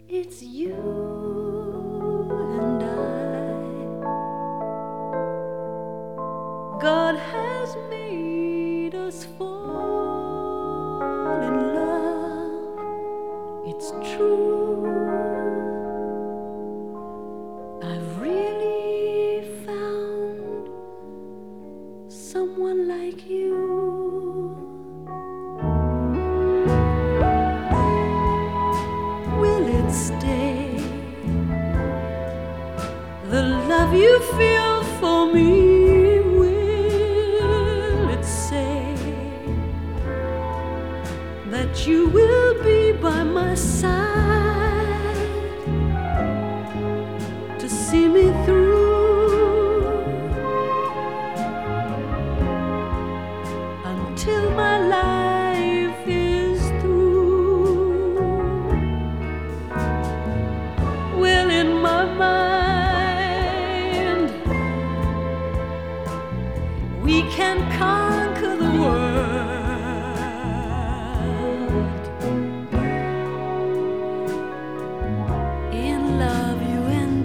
It's you and God has made us fall in love. It's true. I've really found someone like you. Will it stay? The love you feel for me, will it say that you will be by my side to see me through until my life is through? Well, in my mind, we can conquer the world. In love, you and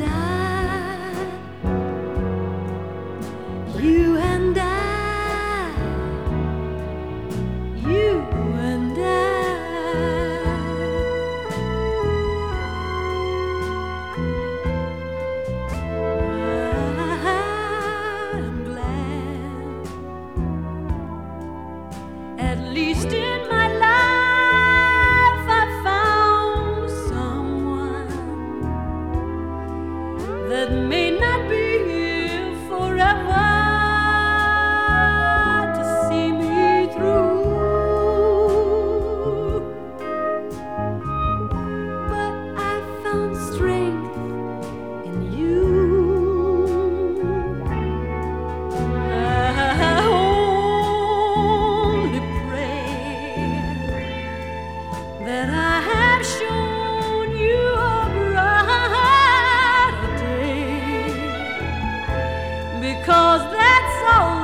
I, you and I, you and I. I'm glad, at least in my life, I found someone that may not be here forever to see me through, but I found strength in you. I only pray that I have shown you a brighter day, because that's all